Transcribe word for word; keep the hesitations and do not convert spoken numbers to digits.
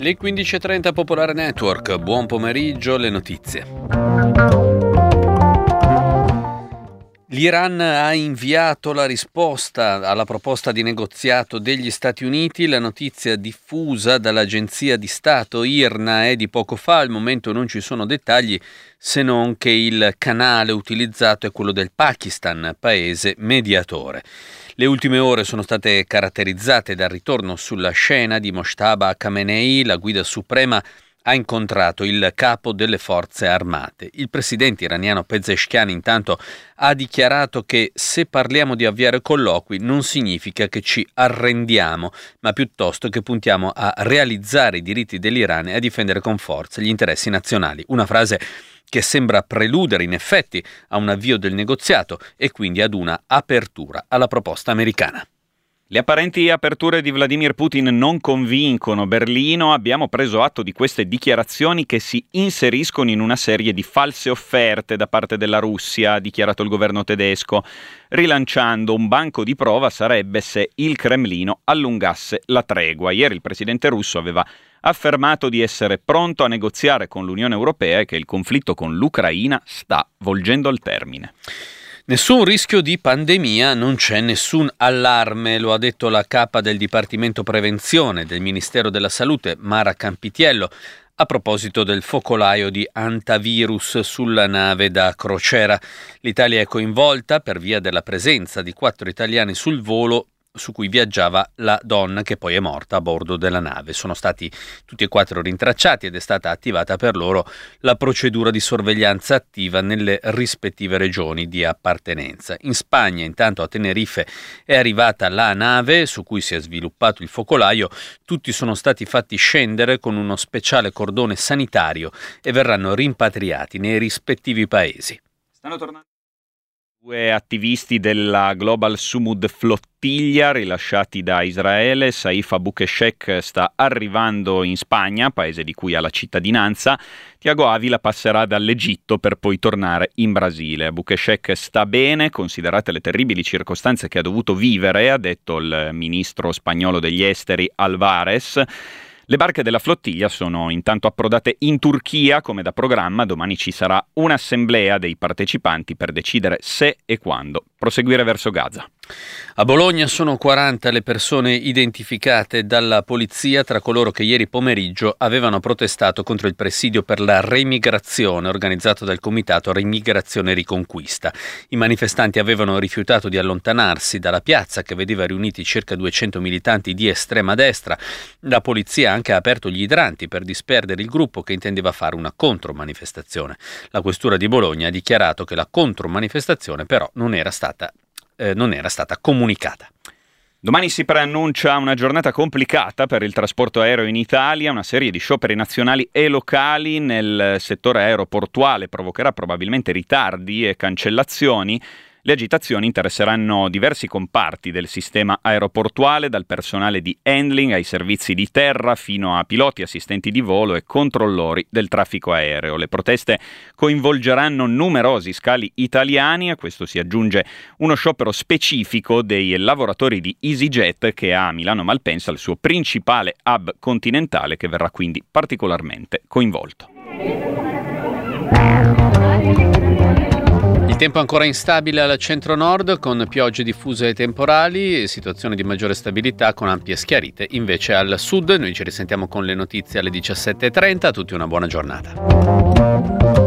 Le quindici e trenta Popolare Network, buon pomeriggio, le notizie. L'Iran ha inviato la risposta alla proposta di negoziato degli Stati Uniti. La notizia diffusa dall'agenzia di Stato I R N A è di poco fa. Al momento non ci sono dettagli, se non che il canale utilizzato è quello del Pakistan, paese mediatore. Le ultime ore sono state caratterizzate dal ritorno sulla scena di Mojtaba Khamenei. La guida suprema ha incontrato il capo delle forze armate. Il presidente iraniano Pezeshkian intanto ha dichiarato che se parliamo di avviare colloqui non significa che ci arrendiamo, ma piuttosto che puntiamo a realizzare i diritti dell'Iran e a difendere con forza gli interessi nazionali. Una frase che sembra preludere in effetti a un avvio del negoziato e quindi ad una apertura alla proposta americana. Le apparenti aperture di Vladimir Putin non convincono Berlino. Abbiamo preso atto di queste dichiarazioni che si inseriscono in una serie di false offerte da parte della Russia, ha dichiarato il governo tedesco, rilanciando un banco di prova sarebbe se il Cremlino allungasse la tregua. Ieri il presidente russo aveva affermato di essere pronto a negoziare con l'Unione Europea e che il conflitto con l'Ucraina sta volgendo al termine. Nessun rischio di pandemia, non c'è nessun allarme, lo ha detto la capa del Dipartimento Prevenzione del Ministero della Salute, Mara Campitiello, a proposito del focolaio di antivirus sulla nave da crociera. L'Italia è coinvolta per via della presenza di quattro italiani sul volo su cui viaggiava la donna che poi è morta a bordo della nave. Sono stati tutti e quattro rintracciati ed è stata attivata per loro la procedura di sorveglianza attiva nelle rispettive regioni di appartenenza. In Spagna, intanto a Tenerife, è arrivata la nave su cui si è sviluppato il focolaio. Tutti sono stati fatti scendere con uno speciale cordone sanitario e verranno rimpatriati nei rispettivi paesi. Stanno tornando due attivisti della Global Sumud Flottiglia rilasciati da Israele. Saif Abukeshek sta arrivando in Spagna, paese di cui ha la cittadinanza. Tiago Avila passerà dall'Egitto per poi tornare in Brasile. Abukeshek sta bene, considerate le terribili circostanze che ha dovuto vivere, ha detto il ministro spagnolo degli esteri Alvarez. Le barche della flottiglia sono intanto approdate in Turchia come da programma. Domani ci sarà un'assemblea dei partecipanti per decidere se e quando proseguire verso Gaza. A Bologna sono quaranta le persone identificate dalla polizia tra coloro che ieri pomeriggio avevano protestato contro il presidio per la remigrazione organizzato dal comitato Remigrazione Riconquista. I manifestanti avevano rifiutato di allontanarsi dalla piazza che vedeva riuniti circa duecento militanti di estrema destra. La polizia ha anche aperto gli idranti per disperdere il gruppo che intendeva fare una contromanifestazione. La questura di Bologna ha dichiarato che la contromanifestazione però non era stata Eh, non era stata comunicata. Domani si preannuncia una giornata complicata per il trasporto aereo in Italia. Una serie di scioperi nazionali e locali nel settore aeroportuale provocherà probabilmente ritardi e cancellazioni. Le agitazioni interesseranno diversi comparti del sistema aeroportuale, dal personale di handling ai servizi di terra fino a piloti, assistenti di volo e controllori del traffico aereo. Le proteste coinvolgeranno numerosi scali italiani. A questo si aggiunge uno sciopero specifico dei lavoratori di EasyJet che ha a Milano Malpensa il suo principale hub continentale, che verrà quindi particolarmente coinvolto. Il tempo ancora instabile al centro-nord con piogge diffuse e temporali, situazione di maggiore stabilità con ampie schiarite invece al sud. Noi ci risentiamo con le notizie alle diciassette e trenta. A tutti una buona giornata.